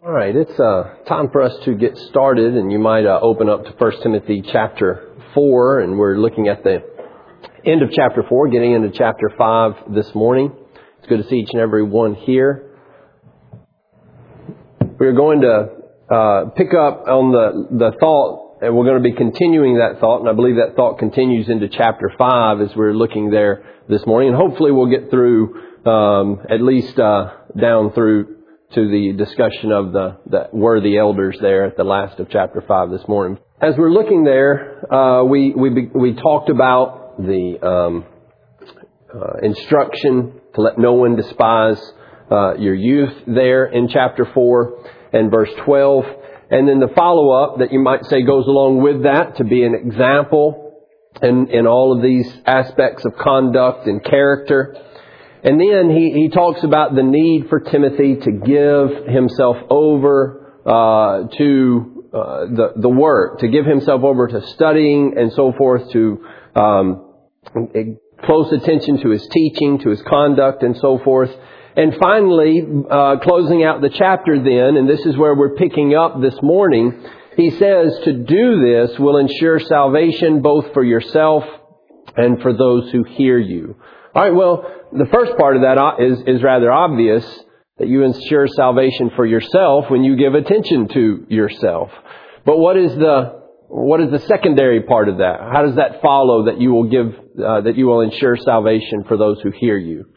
All right, it's time for us to get started, and you might open up to 1 Timothy chapter 4, and we're looking at the end of chapter 4, getting into chapter 5 this morning. It's good to see each and every one here. We're going to pick up on the thought, and we're going to be continuing that thought, and I believe that thought continues into chapter 5 as we're looking there this morning, and hopefully we'll get through at least down through to the discussion of the worthy elders there at the last of chapter 5 this morning. As we're looking there, we talked about the instruction to let no one despise your youth there in chapter 4 and verse 12. And then the follow-up that you might say goes along with that, to be an example in all of these aspects of conduct and character. And then he talks about the need for Timothy to give himself over to the work, to give himself over to studying and so forth, to close attention to his teaching, to his conduct and so forth. And finally, closing out the chapter then, and this is where we're picking up this morning, he says to do this will ensure salvation both for yourself and for those who hear you. All right, well, the first part of that is rather obvious, that you ensure salvation for yourself when you give attention to yourself. But what is the secondary part of that? How does that follow that you will ensure salvation for those who hear you?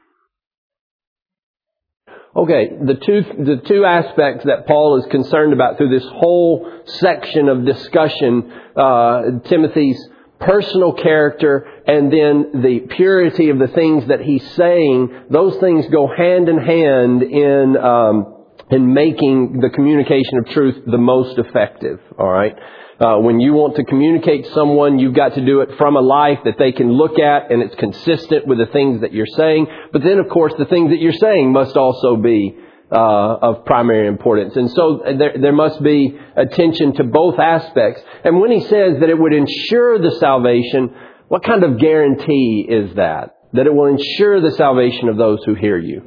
Okay, the two aspects that Paul is concerned about through this whole section of discussion, Timothy's personal character and then the purity of the things that he's saying, those things go hand in hand in making the communication of truth the most effective. All right. When you want to communicate to someone, you've got to do it from a life that they can look at and it's consistent with the things that you're saying. But then, of course, the things that you're saying must also be of primary importance. And so there must be attention to both aspects. And when he says that it would ensure the salvation, what kind of guarantee is that? That it will ensure the salvation of those who hear you.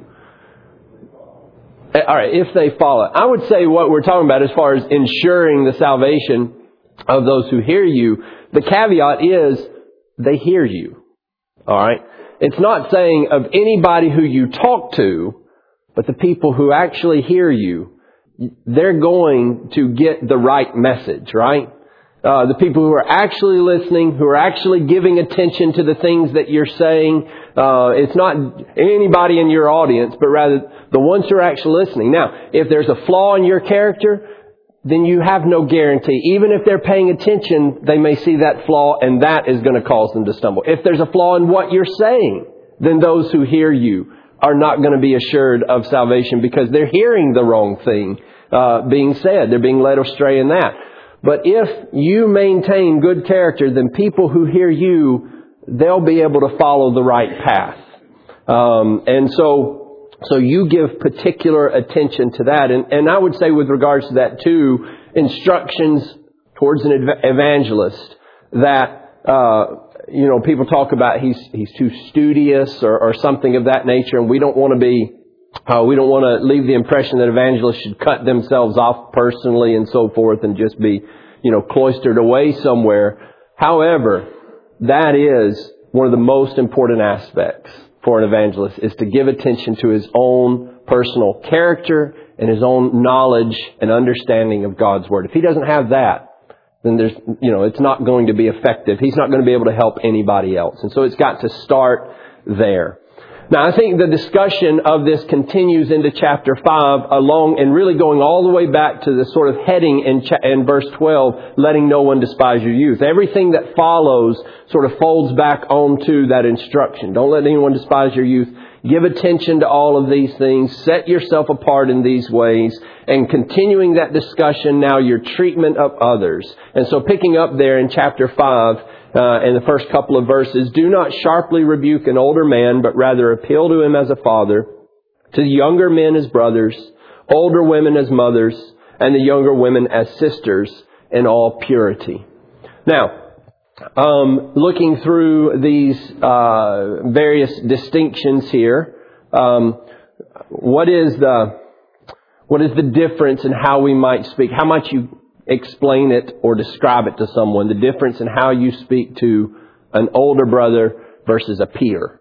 All right, if they follow. I would say what we're talking about as far as ensuring the salvation of those who hear you, the caveat is they hear you. All right? It's not saying of anybody who you talk to, but the people who actually hear you, they're going to get the right message, right? The people who are actually listening, who are actually giving attention to the things that you're saying. It's not anybody in your audience, but rather the ones who are actually listening. Now, if there's a flaw in your character, then you have no guarantee. Even if they're paying attention, they may see that flaw and that is going to cause them to stumble. If there's a flaw in what you're saying, then those who hear you are not going to be assured of salvation because they're hearing the wrong thing being said. They're being led astray in that. But if you maintain good character, then people who hear you, they'll be able to follow the right path. And so you give particular attention to that. And I would say with regards to that too, instructions towards an evangelist that, people talk about he's too studious or something of that nature. And we don't want to leave the impression that evangelists should cut themselves off personally and so forth and just be, cloistered away somewhere. However, that is one of the most important aspects for an evangelist, is to give attention to his own personal character and his own knowledge and understanding of God's Word. If he doesn't have that, then it's not going to be effective. He's not going to be able to help anybody else. And so it's got to start there. Now, I think the discussion of this continues into chapter 5 along and really going all the way back to the sort of heading in verse 12, letting no one despise your youth. Everything that follows sort of folds back onto that instruction. Don't let anyone despise your youth. Give attention to all of these things. Set yourself apart in these ways. And continuing that discussion, now your treatment of others. And so picking up there in chapter 5, in the first couple of verses, do not sharply rebuke an older man, but rather appeal to him as a father, to the younger men as brothers, older women as mothers, and the younger women as sisters in all purity. Now, looking through these various distinctions here, what is What is the difference in how we might speak? How might you explain it or describe it to someone? The difference in how you speak to an older brother versus a peer.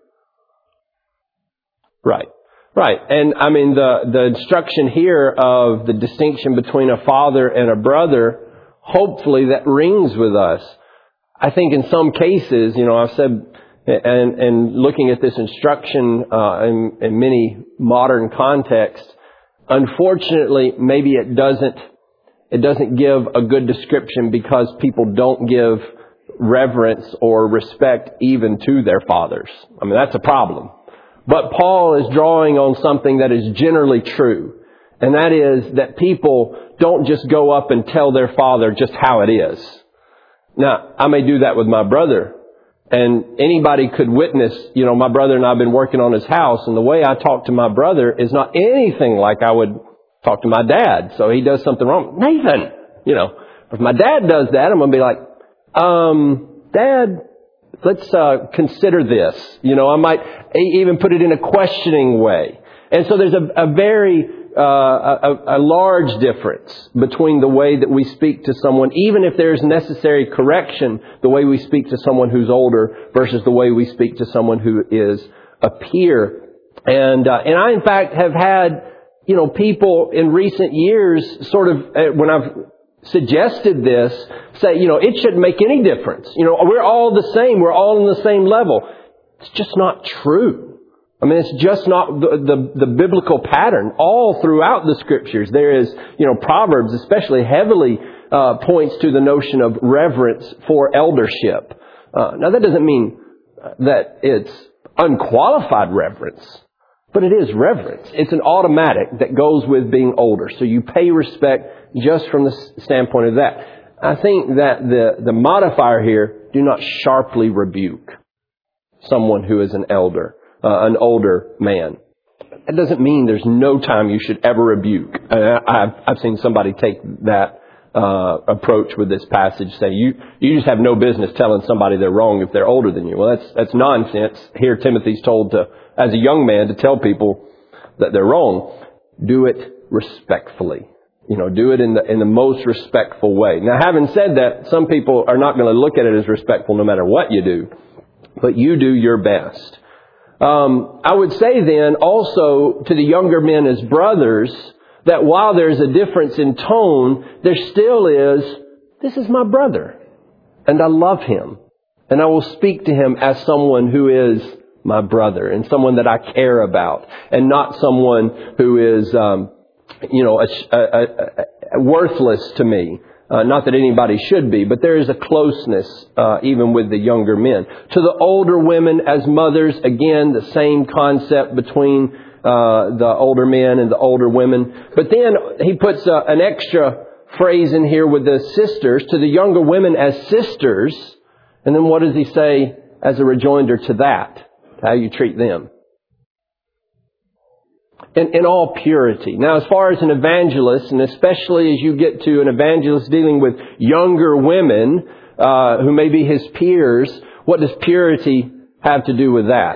Right. Right. And I mean, the instruction here of the distinction between a father and a brother, hopefully that rings with us. I think in some cases, I've said, and looking at this instruction in many modern contexts, unfortunately, maybe it doesn't give a good description because people don't give reverence or respect even to their fathers. I mean, that's a problem. But Paul is drawing on something that is generally true. And that is that people don't just go up and tell their father just how it is. Now, I may do that with my brother. And anybody could witness, my brother and I have been working on his house. And the way I talk to my brother is not anything like I would talk to my dad. So he does something wrong. Nathan, if my dad does that, I'm going to be like, Dad, let's consider this. I might even put it in a questioning way. And so there's a very large difference between the way that we speak to someone, even if there's necessary correction, the way we speak to someone who's older versus the way we speak to someone who is a peer. And I, in fact, have had, people in recent years sort of, when I've suggested this, say, it shouldn't make any difference. We're all the same. We're all on the same level. It's just not true. I mean, it's just not the biblical pattern. All throughout the Scriptures, there is, Proverbs especially heavily points to the notion of reverence for eldership. Now, that doesn't mean that it's unqualified reverence, but it is reverence. It's an automatic that goes with being older. So you pay respect just from the standpoint of that. I think that the modifier here, do not sharply rebuke someone who is an older man. That doesn't mean there's no time you should ever rebuke. I've seen somebody take that approach with this passage, say you just have no business telling somebody they're wrong if they're older than you. Well, that's nonsense. Here Timothy's told to, as a young man, to tell people that they're wrong. Do it respectfully. Do it in the most respectful way. Now, having said that, some people are not going to look at it as respectful no matter what you do, but you do your best. I would say then also to the younger men as brothers that while there's a difference in tone, there still is, this is my brother and I love him and I will speak to him as someone who is my brother and someone that I care about and not someone who is, worthless to me. Not that anybody should be, but there is a closeness even with the younger men. To the older women as mothers, again, the same concept between the older men and the older women. But then he puts an extra phrase in here with the sisters, to the younger women as sisters. And then what does he say as a rejoinder to that? How you treat them. In all purity. Now, as far as an evangelist, and especially as you get to an evangelist dealing with younger women who may be his peers, what does purity have to do with that?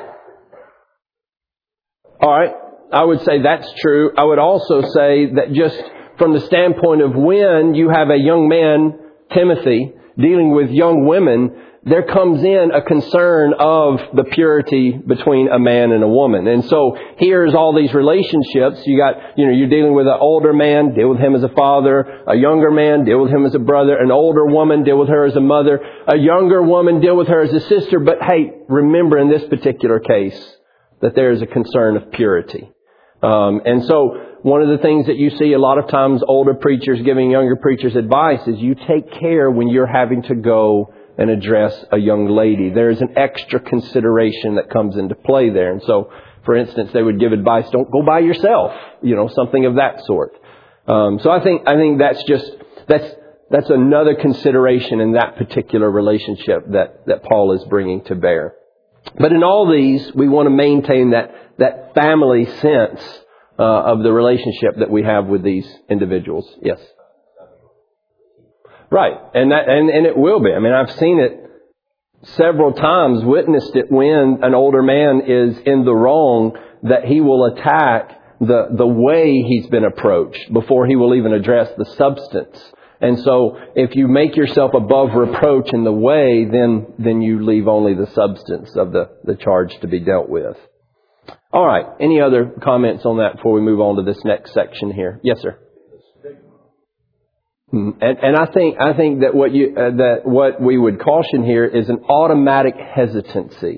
All right, I would say that's true. I would also say that just from the standpoint of when you have a young man, Timothy, dealing with young women, there comes in a concern of the purity between a man and a woman. And so here's all these relationships. You're dealing with an older man, deal with him as a father. A younger man, deal with him as a brother. An older woman, deal with her as a mother. A younger woman, deal with her as a sister. But hey, remember in this particular case that there is a concern of purity. And so one of the things that you see a lot of times older preachers giving younger preachers advice is you take care when you're having to go and address a young lady. There is an extra consideration that comes into play there. And so, for instance, they would give advice, don't go by yourself, something of that sort. So I think that's another consideration in that particular relationship that Paul is bringing to bear. But in all these, we want to maintain that family sense of the relationship that we have with these individuals. Yes. Right. And it will be. I mean, I've seen it several times, witnessed it when an older man is in the wrong, that he will attack the way he's been approached before he will even address the substance. And so if you make yourself above reproach in the way, then you leave only the substance of the charge to be dealt with. All right. Any other comments on that before we move on to this next section here? Yes, sir. And I think that what we would caution here is an automatic hesitancy.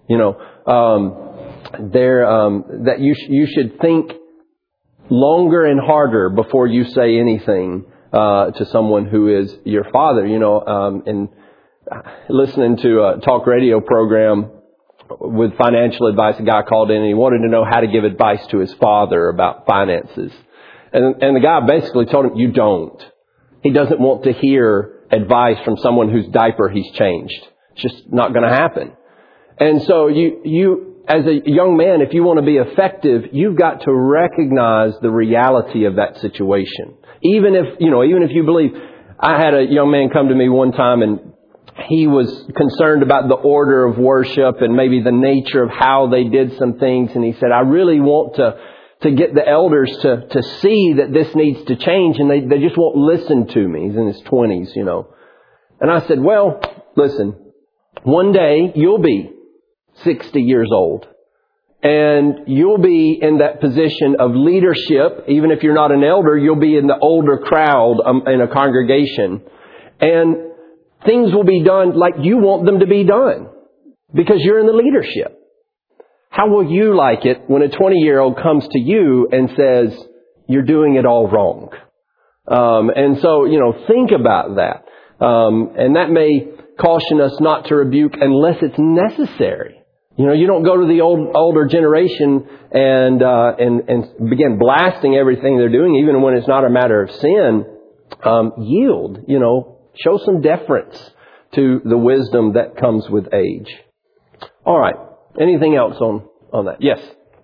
That you should think longer and harder before you say anything to someone who is your father. And listening to a talk radio program with financial advice, a guy called in and he wanted to know how to give advice to his father about finances. And the guy basically told him, you don't. He doesn't want to hear advice from someone whose diaper he's changed. It's just not going to happen. And so you, as a young man, if you want to be effective, you've got to recognize the reality of that situation. Even if you believe, I had a young man come to me one time and he was concerned about the order of worship and maybe the nature of how they did some things. And he said, I really want to get the elders to see that this needs to change, and they just won't listen to me. He's in his 20s, And I said, well, listen, one day you'll be 60 years old, and you'll be in that position of leadership. Even if you're not an elder, you'll be in the older crowd in a congregation, and things will be done like you want them to be done because you're in the leadership. How will you like it when a 20-year-old comes to you and says, you're doing it all wrong? And so, think about that. And that may caution us not to rebuke unless it's necessary. You don't go to the older generation and begin blasting everything they're doing, even when it's not a matter of sin. Yield, show some deference to the wisdom that comes with age. All right. Anything else on that? Yes.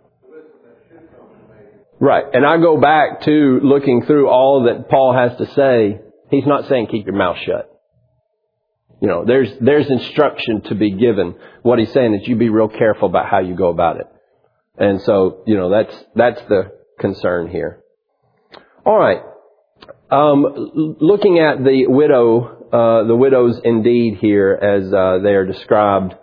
Right. And I go back to looking through all that Paul has to say. He's not saying keep your mouth shut. There's instruction to be given. What he's saying is you be real careful about how you go about it. And so, that's the concern here. All right. Looking at the widows indeed here as they are described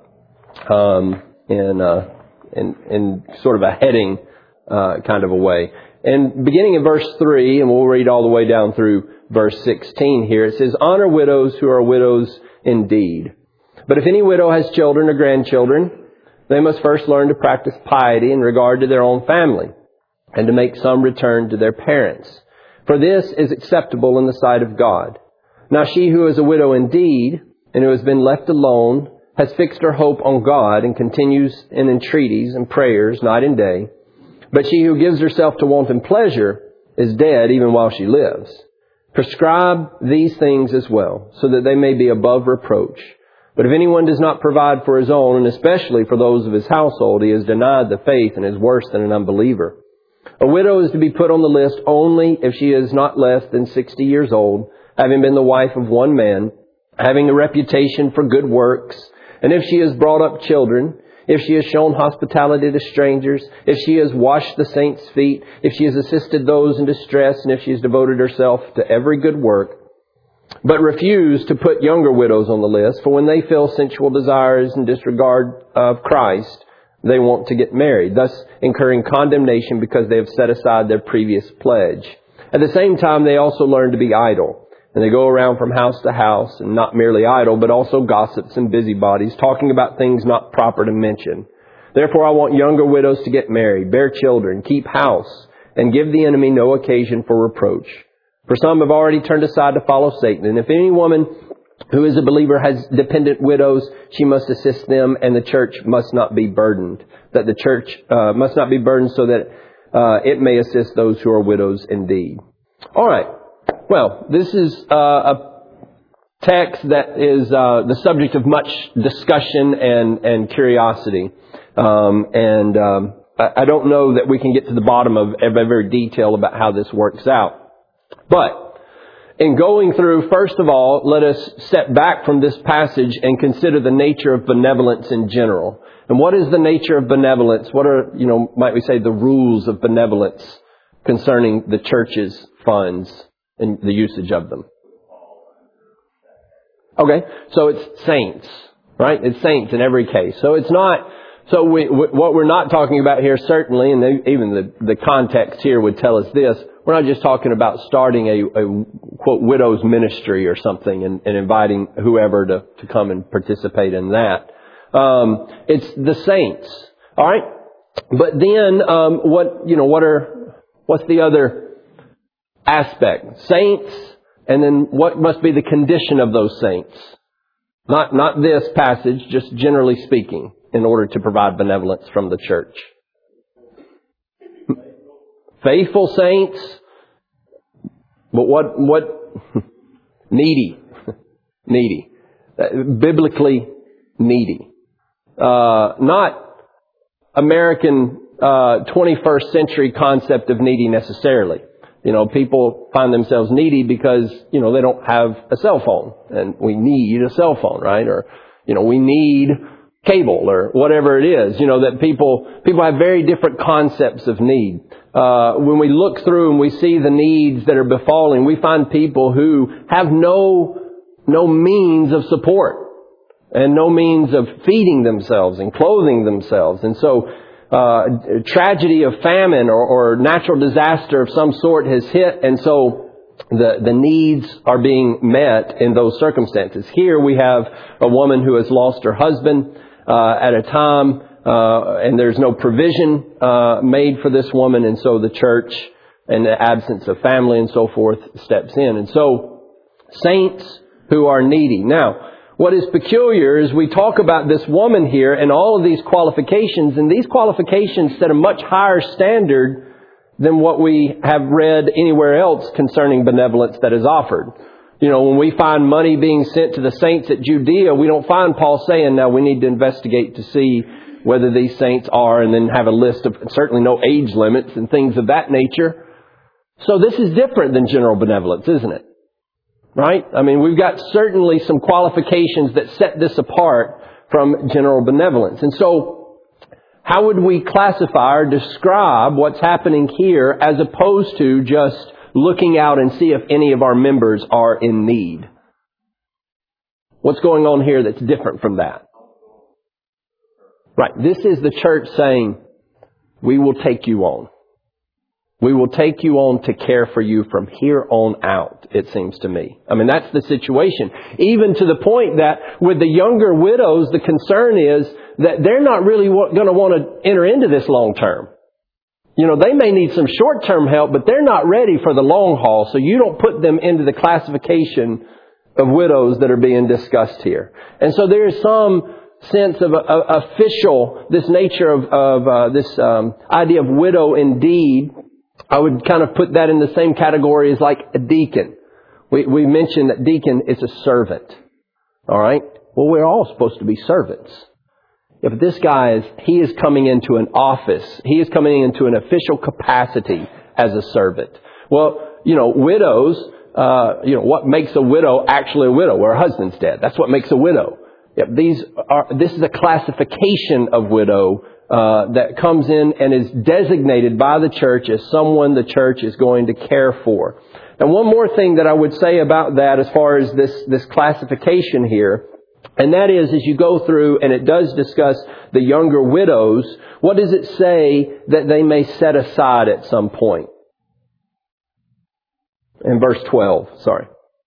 in sort of a heading kind of a way. And beginning in verse 3, and we'll read all the way down through verse 16 here, it says, honor widows who are widows indeed. But if any widow has children or grandchildren, they must first learn to practice piety in regard to their own family, and to make some return to their parents. For this is acceptable in the sight of God. Now she who is a widow indeed, and who has been left alone, has fixed her hope on God, and continues in entreaties and prayers night and day. But she who gives herself to wanton pleasure is dead even while she lives. Prescribe these things as well, so that they may be above reproach. But if anyone does not provide for his own, and especially for those of his household, he has denied the faith and is worse than an unbeliever. A widow is to be put on the list only if she is not less than 60 years old, having been the wife of one man, having a reputation for good works, and if she has brought up children, if she has shown hospitality to strangers, if she has washed the saints' feet, if she has assisted those in distress, and if she has devoted herself to every good work, but refuse to put younger widows on the list, for when they feel sensual desires and disregard of Christ, they want to get married, thus incurring condemnation because they have set aside their previous pledge. At the same time, they also learn to be idle. And they go around from house to house, and not merely idle, but also gossips and busybodies, talking about things not proper to mention. Therefore, I want younger widows to get married, bear children, keep house, and give the enemy no occasion for reproach. For some have already turned aside to follow Satan. And if any woman who is a believer has dependent widows, she must assist them, and the church must not be burdened. That the church must not be burdened so that it may assist those who are widows indeed. All right. Well, this is a text that is the subject of much discussion and curiosity. I don't know that we can get to the bottom of every detail about how this works out. But in going through, first of all, let us step back from this passage and consider the nature of benevolence in general. And what is the nature of benevolence? What are, might we say, the rules of benevolence concerning the church's funds and the usage of them? Okay, so it's saints, right? It's saints in every case. So it's not, what we're not talking about here certainly, and even the context here would tell us this, we're not just talking about starting a quote, widow's ministry or something and inviting whoever to come and participate in that. It's the saints, alright? But then, what's the other aspect? Saints, and then what must be the condition of those saints? Not this passage, just generally speaking, in order to provide benevolence from the church. Faithful saints, but what? Needy. Needy. Biblically needy. Not American 21st century concept of needy necessarily. People find themselves needy because, they don't have a cell phone. And we need a cell phone, right? Or, we need cable or whatever it is. That people have very different concepts of need. When we look through and we see the needs that are befalling, we find people who have no means of support and no means of feeding themselves and clothing themselves. And so, tragedy of famine or natural disaster of some sort has hit, and so the needs are being met in those circumstances. Here we have a woman who has lost her husband at a time, and there's no provision made for this woman, and so the church, in the absence of family and so forth, steps in. And so, saints who are needy. Now, what is peculiar is we talk about this woman here and all of these qualifications, and these qualifications set a much higher standard than what we have read anywhere else concerning benevolence that is offered. When we find money being sent to the saints at Judea, we don't find Paul saying, now we need to investigate to see whether these saints are, and then have a list of certainly no age limits and things of that nature. So this is different than general benevolence, isn't it? Right? I mean, we've got certainly some qualifications that set this apart from general benevolence. And so, how would we classify or describe what's happening here as opposed to just looking out and see if any of our members are in need? What's going on here that's different from that? Right. This is the church saying, we will take you on. We will take you on to care for you from here on out, it seems to me. I mean, that's the situation. Even to the point that with the younger widows, the concern is that they're not really going to want to enter into this long term. They may need some short-term help, but they're not ready for the long haul, so you don't put them into the classification of widows that are being discussed here. And so there is some sense of official, this nature of this idea of widow indeed. I would kind of put that in the same category as like a deacon. We mentioned that deacon is a servant. Alright? Well, we're all supposed to be servants. If this guy he is coming into an office. He is coming into an official capacity as a servant. Well, widows, what makes a widow actually a widow? Well, her husband's dead. That's what makes a widow. Yep, this is a classification of widow that comes in and is designated by the church as someone the church is going to care for. And one more thing that I would say about that as far as this classification here, and that is as you go through and it does discuss the younger widows, what does it say that they may set aside at some point? In verse 12, sorry.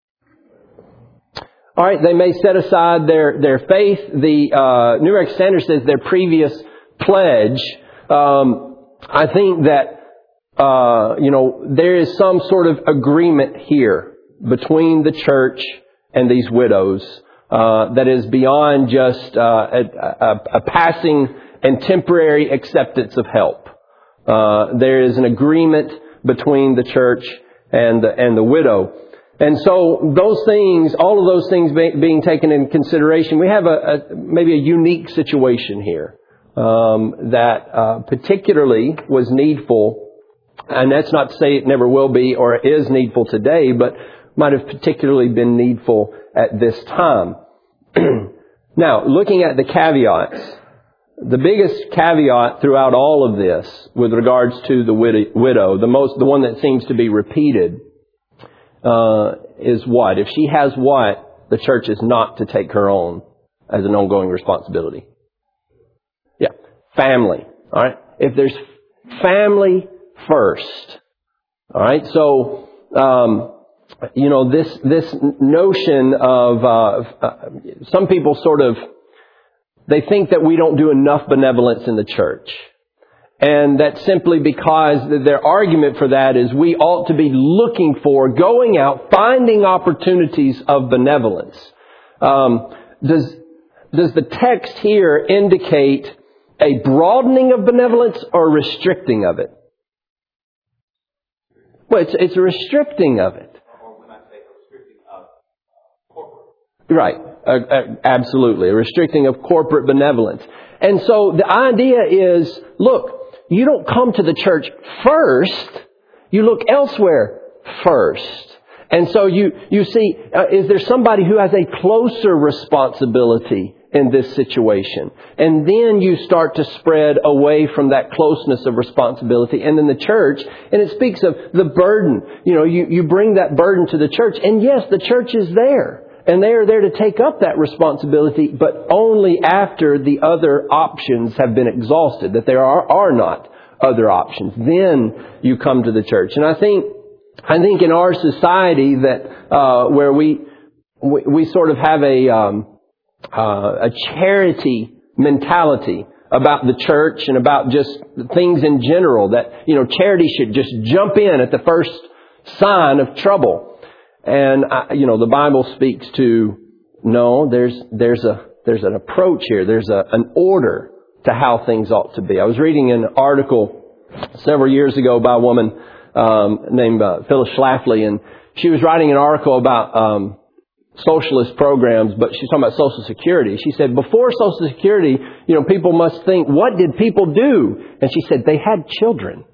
All right, they may set aside their faith. The New Revised Standard says their previous pledge. I think that there is some sort of agreement here between the church and these widows that is beyond just a passing and temporary acceptance of help. There is an agreement between the church and the widow. And so those things, all of those things being taken into consideration, we have maybe a unique situation here that particularly was needful. And that's not to say it never will be or is needful today, but might have particularly been needful at this time. Now, looking at the caveats, the biggest caveat throughout all of this with regards to the widow, the one that seems to be repeated, is what? If she has what, the church is not to take her on as an ongoing responsibility. Yeah. Family. All right. If there's family first. All right. So, this notion of, some people they think that we don't do enough benevolence in the church. And that's simply because their argument for that is we ought to be looking for, going out, finding opportunities of benevolence. Does the text here indicate a broadening of benevolence or a restricting of it? Well, it's a restricting of it. Or when I say restricting of corporate. Right. Absolutely. A restricting of corporate benevolence. And so the idea is, look, you don't come to the church first. You look elsewhere first. And so you see, is there somebody who has a closer responsibility in this situation? And then you start to spread away from that closeness of responsibility. And then the church, and it speaks of the burden. You bring that burden to the church. And yes, the church is there. And they are there to take up that responsibility, but only after the other options have been exhausted, that there are not other options. Then you come to the church. And I think in our society that where we sort of have a charity mentality about the church and about just things in general, that charity should just jump in at the first sign of trouble. And the Bible speaks to, no, there's an approach here. There's an order to how things ought to be. I was reading an article several years ago by a woman named Phyllis Schlafly, and she was writing an article about socialist programs, but she's talking about Social Security. She said, before Social Security, people must think, what did people do? And she said, they had children,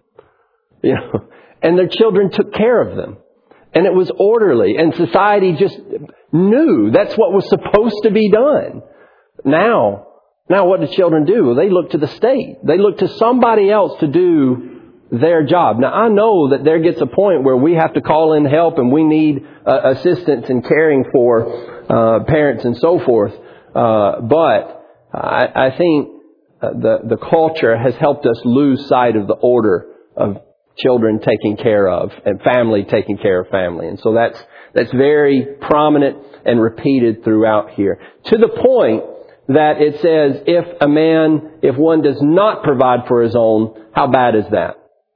and their children took care of them. And it was orderly, and society just knew that's what was supposed to be done. Now what do children do? Well, they look to the state. They look to somebody else to do their job. Now, I know that there gets a point where we have to call in help and we need assistance in caring for parents and so forth. But I think the culture has helped us lose sight of the order of children taking care of and family taking care of family. And so that's very prominent and repeated throughout here. To the point that it says, if one does not provide for his own, how bad is that?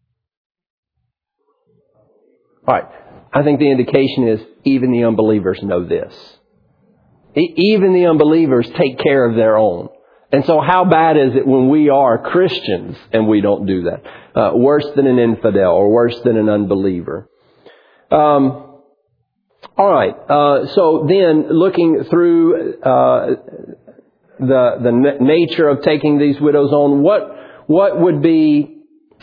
All right. I think the indication is even the unbelievers know this. Even the unbelievers take care of their own. And so how bad is it when we are Christians and we don't do that? Worse than an infidel or worse than an unbeliever. All right. So then looking through the nature of taking these widows on, what would be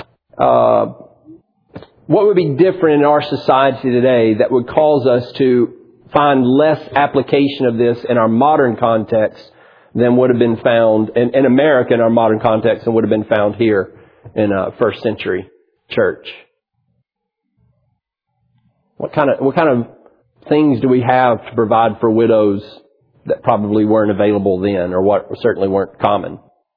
different in our society today that would cause us to find less application of this in our modern context than would have been found in America in our modern context and would have been found here in a first century church? What kind of things do we have to provide for widows that probably weren't available then, or what certainly weren't common?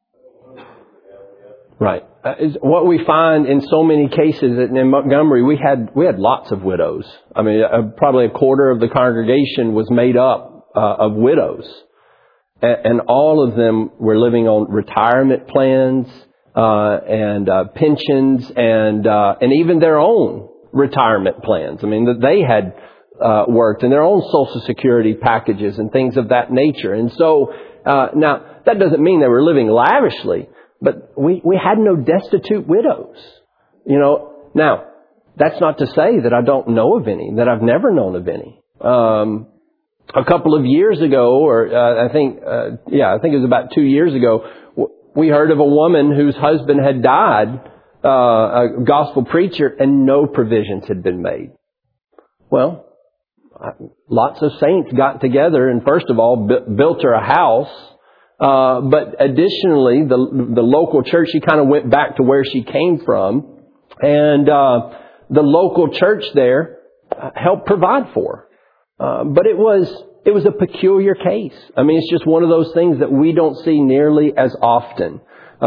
Right. Is what we find in so many cases in Montgomery, we had lots of widows. I mean, probably a quarter of the congregation was made up of widows. And all of them were living on retirement plans, and pensions and even their own retirement plans. I mean, that they had worked in their own Social Security packages and things of that nature. And so, now, that doesn't mean they were living lavishly, but we had no destitute widows. Now, that's not to say that I don't know of any, that I've never known of any. A couple of years ago, or I think it was about 2 years ago, we heard of a woman whose husband had died, a gospel preacher, and no provisions had been made. Well, lots of saints got together and first of all built her a house. But additionally, the local church, she kind of went back to where she came from. And the local church there helped provide for her. But it was a peculiar case. I mean, it's just one of those things that we don't see nearly as often.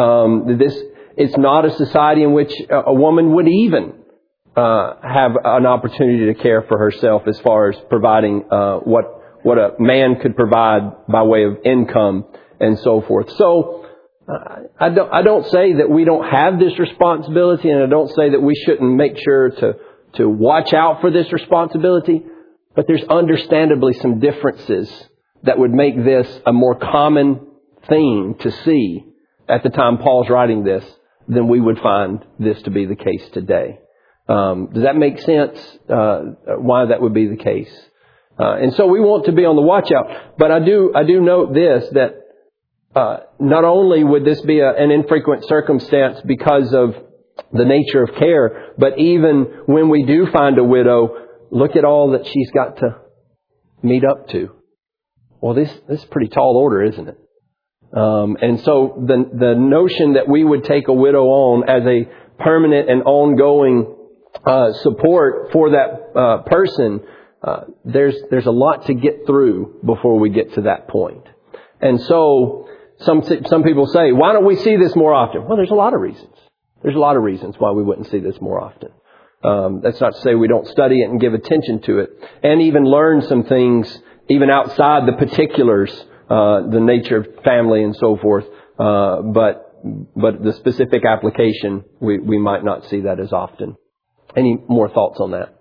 It's not a society in which a woman would even have an opportunity to care for herself as far as providing what a man could provide by way of income and so forth. So I don't say that we don't have this responsibility, and I don't say that we shouldn't make sure to watch out for this responsibility. But there's understandably some differences that would make this a more common thing to see at the time Paul's writing this than we would find this to be the case today. Does that make sense? Why that would be the case? And so we want to be on the watch out. But I do note this, that not only would this be an infrequent circumstance because of the nature of care, but even when we do find a widow, look at all that she's got to meet up to. Well, this is a pretty tall order, isn't it? And so the notion that we would take a widow on as a permanent and ongoing support for that person, there's a lot to get through before we get to that point. And so some people say, why don't we see this more often? Well, there's a lot of reasons. There's a lot of reasons why we wouldn't see this more often. That's not to say we don't study it and give attention to it, and even learn some things even outside the particulars, the nature of family and so forth. But the specific application, we might not see that as often. Any more thoughts on that?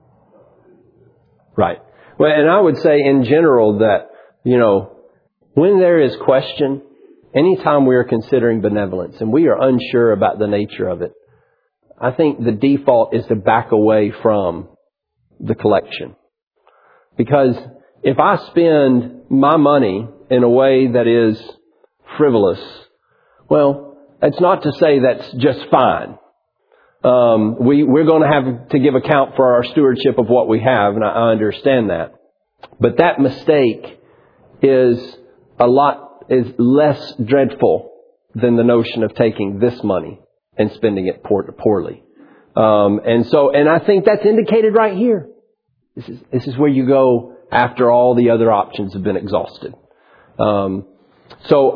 Right. Well, and I would say in general that, when there is question, anytime we are considering benevolence and we are unsure about the nature of it, I think the default is to back away from the collection. Because if I spend my money in a way that is frivolous, well, it's not to say that's just fine. We're going to have to give account for our stewardship of what we have, and I understand that. But that mistake is less dreadful than the notion of taking this money and spending it poorly. And I think that's indicated right here. This is where you go after all the other options have been exhausted. So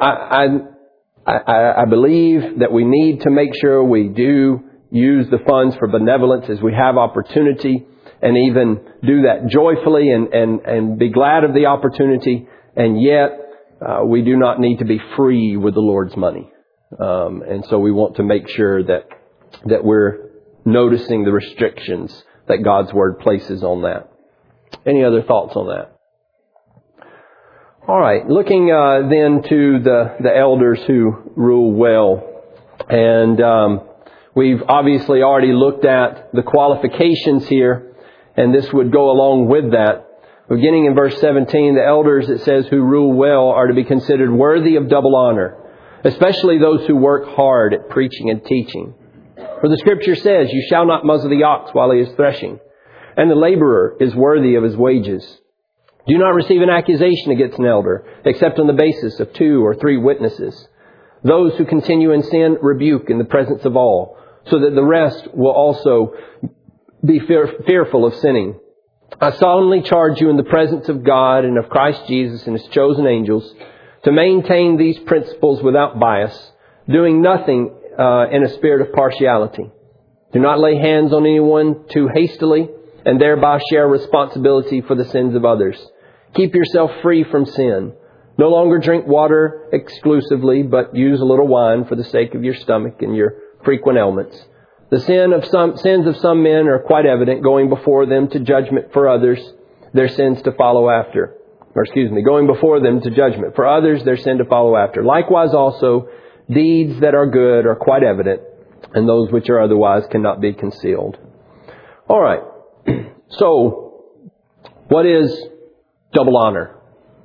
I believe that we need to make sure we do use the funds for benevolence as we have opportunity, and even do that joyfully and be glad of the opportunity. And yet, we do not need to be free with the Lord's money. And so we want to make sure that we're noticing the restrictions that God's Word places on that. Any other thoughts on that? All right. Looking then to the elders who rule well. And we've obviously already looked at the qualifications here, and this would go along with that. Beginning in verse 17, the elders, it says, who rule well are to be considered worthy of double honor, especially those who work hard at preaching and teaching. For the Scripture says, you shall not muzzle the ox while he is threshing, and the laborer is worthy of his wages. Do not receive an accusation against an elder, except on the basis of 2 or 3 witnesses. Those who continue in sin rebuke in the presence of all, so that the rest will also be fearful of sinning. I solemnly charge you in the presence of God and of Christ Jesus and His chosen angels to maintain these principles without bias, doing nothing in a spirit of partiality. Do not lay hands on anyone too hastily and thereby share responsibility for the sins of others. Keep yourself free from sin. No longer drink water exclusively, but use a little wine for the sake of your stomach and your frequent ailments. The sins of some men are quite evident, going before them to judgment, for others their sins to follow after. Going before them to judgment, for others their sin to follow after. Likewise also, deeds that are good are quite evident, and those which are otherwise cannot be concealed. All right. So, what is double honor?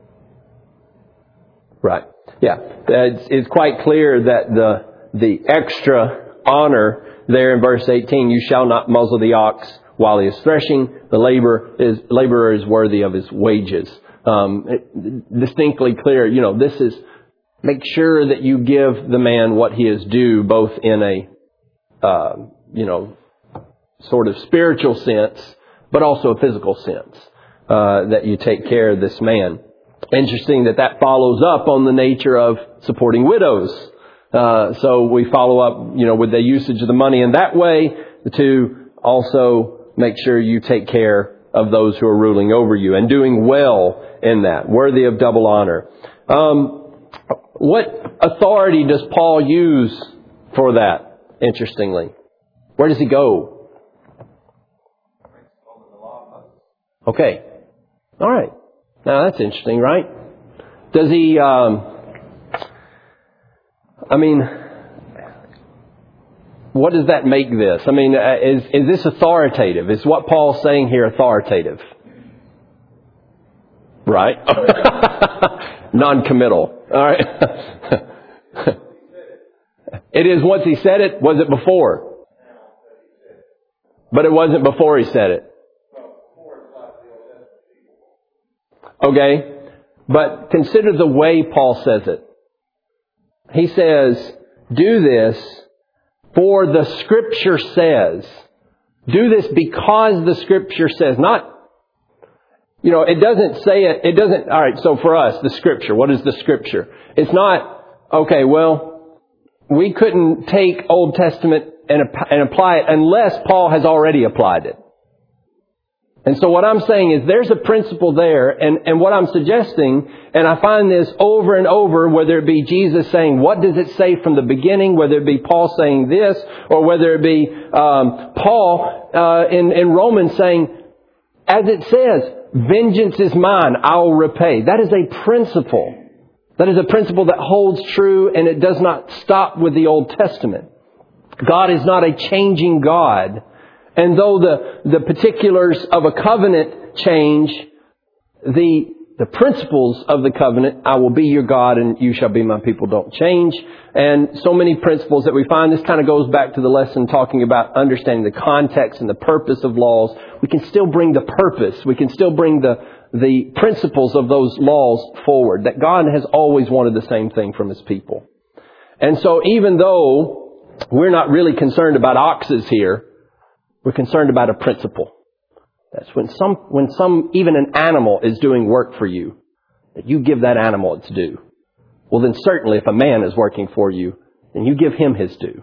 Right. Yeah. It's quite clear that the extra honor there in verse 18, you shall not muzzle the ox while he is threshing, the laborer is worthy of his wages. Distinctly clear, this is, make sure that you give the man what he is due, both in a, sort of spiritual sense, but also a physical sense, that you take care of this man. Interesting that follows up on the nature of supporting widows. So we follow up, with the usage of the money in that way to also make sure you take care of those who are ruling over you and doing well in that, worthy of double honor. What authority does Paul use for that, interestingly? Where does he go? Okay. All right. Now that's interesting, right? Does he, what does that make this? Is this authoritative? Is what Paul's saying here authoritative? Right? Non-committal. All right. It is once he said it. Was it before? But it wasn't before he said it. Okay. But consider the way Paul says it. He says, do this for the Scripture says. Do this because the Scripture says. Not, it doesn't say it. It doesn't, all right, so for us, the Scripture, what is the Scripture? It's not, okay, well, we couldn't take Old Testament and apply it unless Paul has already applied it. And so what I'm saying is there's a principle there, and what I'm suggesting, and I find this over and over, whether it be Jesus saying, what does it say from the beginning, whether it be Paul saying this, or whether it be Paul in Romans saying, as it says, vengeance is mine, I will repay. That is a principle. That is a principle that holds true, and it does not stop with the Old Testament. God is not a changing God. And though the particulars of a covenant change, the principles of the covenant, I will be your God and you shall be my people, don't change. And so many principles that we find, this kind of goes back to the lesson talking about understanding the context and the purpose of laws. We can still bring the purpose. We can still bring the principles of those laws forward. That God has always wanted the same thing from His people. And so even though we're not really concerned about oxes here, we're concerned about a principle. That's when even an animal is doing work for you, that you give that animal its due. Well, then certainly if a man is working for you, then you give him his due.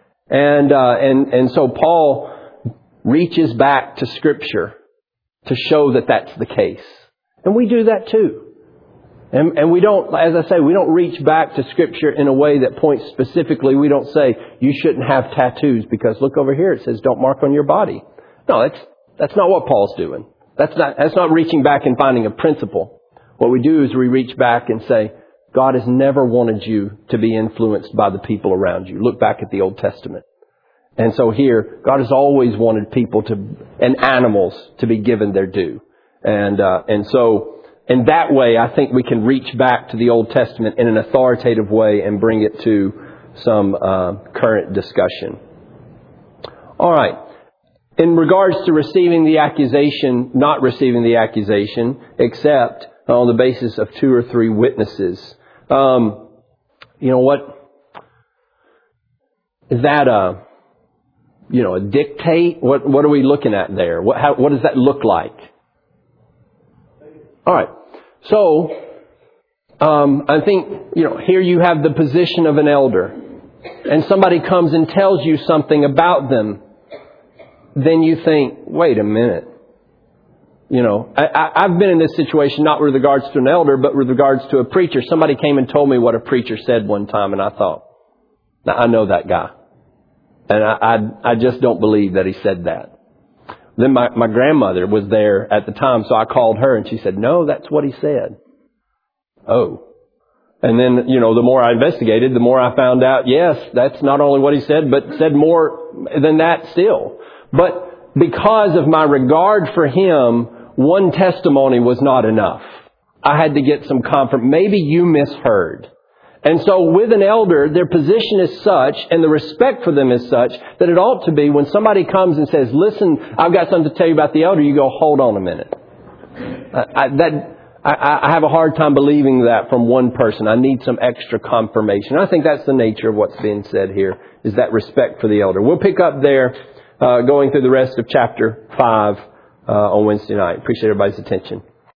And so Paul reaches back to Scripture to show that that's the case. And we do that too. And we don't, as I say, we don't reach back to Scripture in a way that points specifically. We don't say, you shouldn't have tattoos because look over here, it says don't mark on your body. No, that's not what Paul's doing. That's not reaching back and finding a principle. What we do is we reach back and say, God has never wanted you to be influenced by the people around you. Look back at the Old Testament. And so here, God has always wanted people and animals to be given their due. And so, in that way, I think we can reach back to the Old Testament in an authoritative way and bring it to some current discussion. All right. In regards to receiving the accusation, not receiving the accusation, except on the basis of 2 or 3 witnesses. What? Is that a dictate? What are we looking at there? What does that look like? All right. So, I think, here you have the position of an elder, and somebody comes and tells you something about them. Then you think, wait a minute. I've been in this situation not with regards to an elder, but with regards to a preacher. Somebody came and told me what a preacher said one time, and I thought, now I know that guy. And I just don't believe that he said that. Then my grandmother was there at the time, so I called her and she said, no, that's what he said. Oh. And then, the more I investigated, the more I found out, yes, that's not only what he said, but said more than that still. But because of my regard for him, one testimony was not enough. I had to get some comfort. Maybe you misheard. And so with an elder, their position is such and the respect for them is such that it ought to be when somebody comes and says, listen, I've got something to tell you about the elder, you go, hold on a minute. I have a hard time believing that from one person. I need some extra confirmation. I think that's the nature of what's being said here, is that respect for the elder. We'll pick up there going through the rest of chapter 5 on Wednesday night. Appreciate everybody's attention.